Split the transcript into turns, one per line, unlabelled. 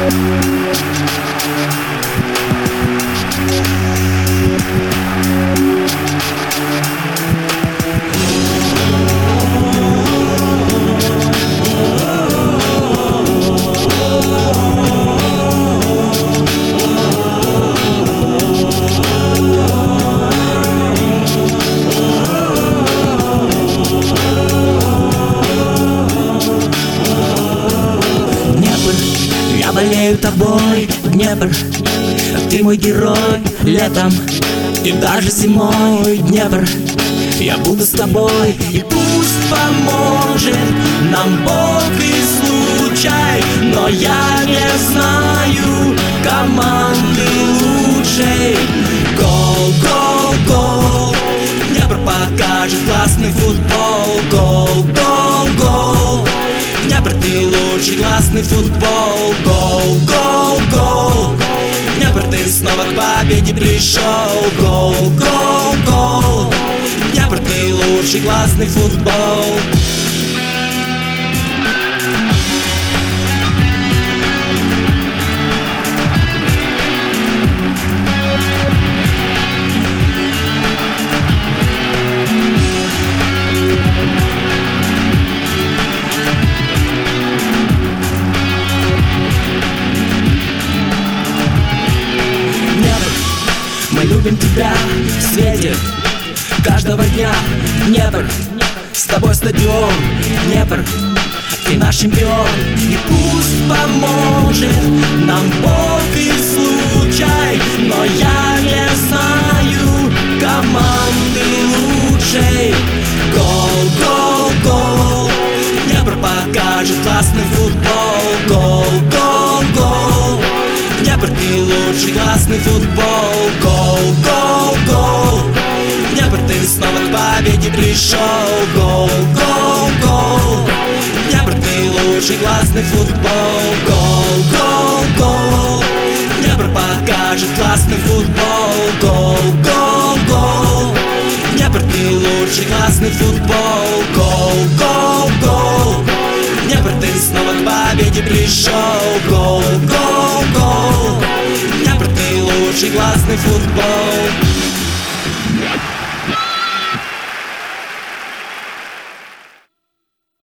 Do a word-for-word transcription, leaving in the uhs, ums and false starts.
Я болею тобой, Днепр, ты мой герой летом и даже зимой, Днепр. Я буду с тобой, и пусть поможет нам Бог и случай, но я не знаю команды лучшей. Гол, гол, гол, Днепр покажет классный футбол. Гол, гол, гол, Днепр, ты лучший, классный футбол. Гол, гол, гол, Днепр, ты снова к победе пришел. Гол, гол, гол, Днепр, ты лучший, классный футбол. Мы любим тебя в свете каждого дня, Днепр, с тобой стадион, Днепр, ты наш чемпион. И пусть поможет нам Бог и случай, но я не знаю команды лучшей. Гол, гол, гол, Днепр покажет классный футбол. Гол, гол, гол, Днепр, ты лучший, классный футбол. Гол, гол, гол, Днепр, ты снова к победе пришел. Гол, гол, гол, Днепр, ты лучший, классный футбол. Гол, гол, гол, Днепр покажет классный футбол. Гол, гол, гол, Днепр, ты лучший, классный футбол. Гол, гол, гол, Днепр, ты снова к победе пришел. Гол, гол, гол, Днепр, ты лучший, классный футбол.